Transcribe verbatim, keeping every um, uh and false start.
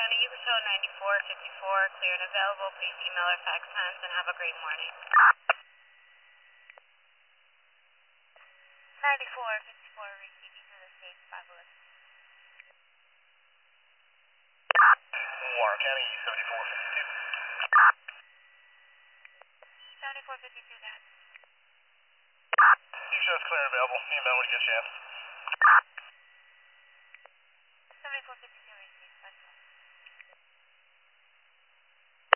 County, U S O ninety-four fifty-four, clear and available. Please email or fax times and have a great morning. ninety-four fifty-four, receiving to the state, five eleven. Warren County, seventy-four fifty-two. seventy-four fifty-two, guys. You show us clear and available. Email when you get a chance.